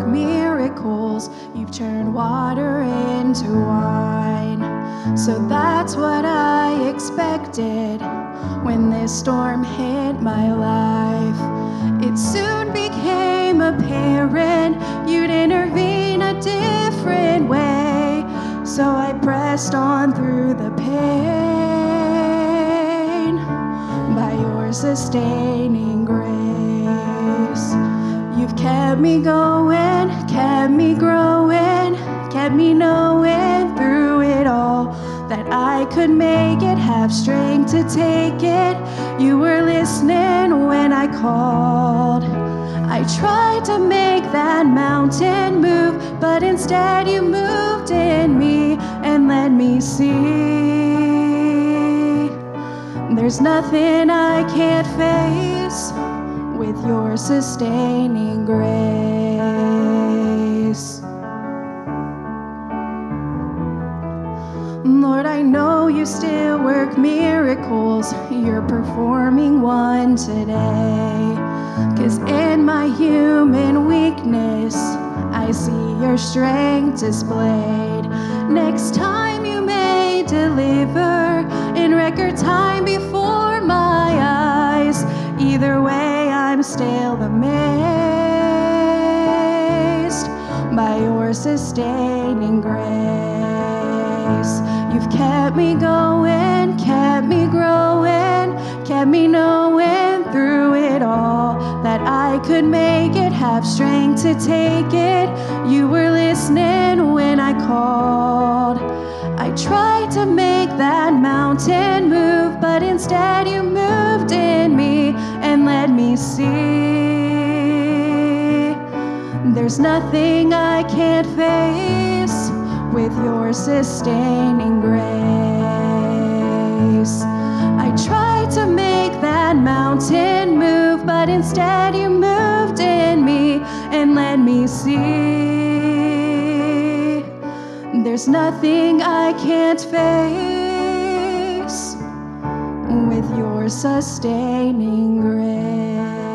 miracles. You've turned water into wine. So that's what I expected when this storm hit my life. It soon became apparent you'd intervene a different way. So I pressed on through the pain by your sustaining grace. You've kept me going, kept me growing, kept me knowing through it all that I could make it, have strength to take it. You were listening when I called. I tried to make that mountain move, but instead you moved in me and let me see there's nothing I can't face with your sustaining grace. Lord, I know you still work miracles. You're performing one today. 'Cause in my human weakness, I see your strength displayed. Next time you may deliver in record time before my eyes. Either way, I'm still amazed by your sustaining grace. You've kept me going, kept me growing, kept me knowing through it all that I could make it, have strength to take it. You were listening when I called. I tried to make that mountain move, but instead you moved in me and let me see there's nothing I can't face with your sustaining grace. I tried to make that mountain move, but instead you moved in me and let me see there's nothing I can't face with your sustaining grace.